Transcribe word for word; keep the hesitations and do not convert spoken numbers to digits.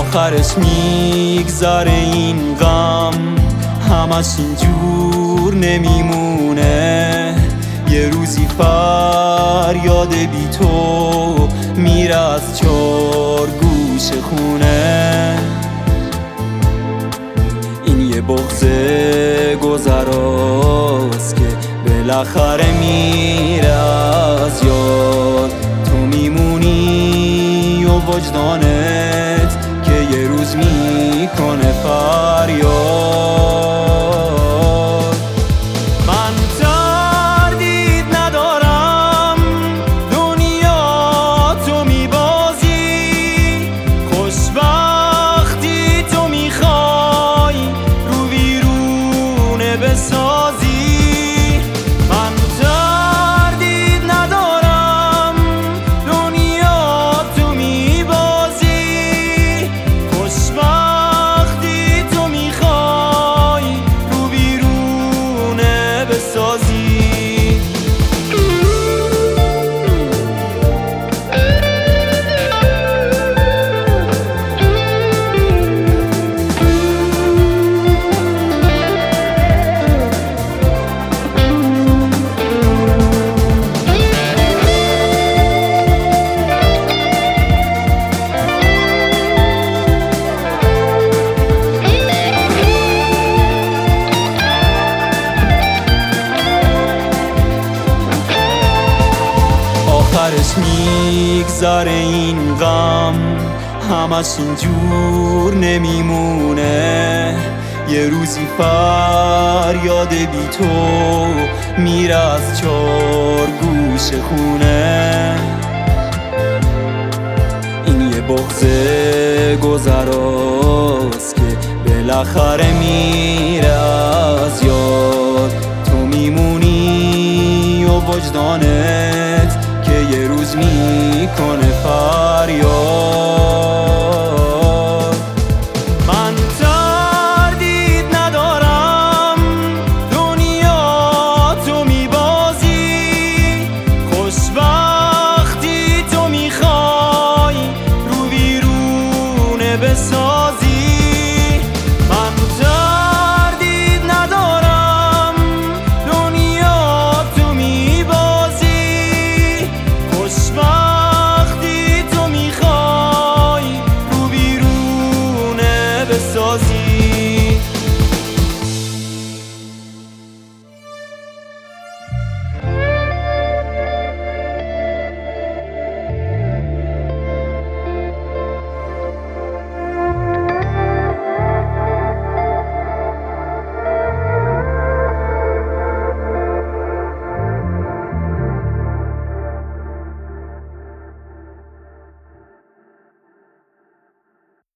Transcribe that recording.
آخرش میگذره این غم، همش اینجور نمیمونه. یه روزی فریاد بی تو میره از چار گوش خونه. این یه بغض گذراست که بالاخره میره از یاد. تو میمونی و وجدانت که یه روز میکنه فریاد. من تردید ندارم دنیا تو میبازی، خوشبختی تو میخوای رو ویرونه بسازی. من تردید ندارم دنیا تو میبازی، خوشبختی تو میخوای رو ویرونه بسازی. آخرش میگذره این غم، همش اینجور نمیمونه. یه روزی فریاد بی تو میره از چار گوش خونه. این یه بغض گذراست که بالاخره میره از یاد. تو میمونی و وجدانت که یه روز میکنه فرق.